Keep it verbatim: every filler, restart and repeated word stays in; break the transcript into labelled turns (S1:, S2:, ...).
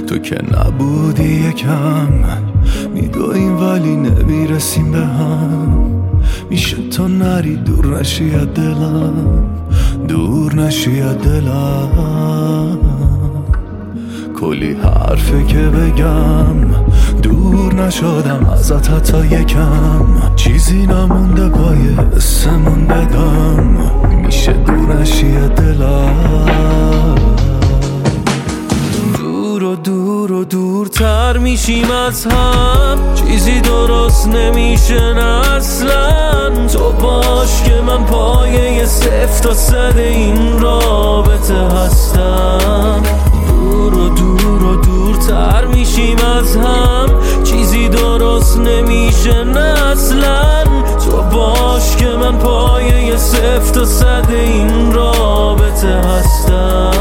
S1: تو که نبودی یکم میدویم ولی نمیرسیم به هم. میشه تو نری دور نشی از دلم، دور نشی از دلم. کلی حرفه که بگم دور نشدم ازت حتی یکم. چیزی نمونده پای اسمون بدم، میشه دور نشی از دلم. دور و دور و دورتر میشیم از هم، چیزی درست نمیشه نه اصلا. تو باش که من پایه صفر تا صد این رابطه هستم. دور و دور و دورتر میشیم از هم، چیزی درست نمیشه نه اصلا. تو باش که من پایه صفر تا صد این رابطه هستم.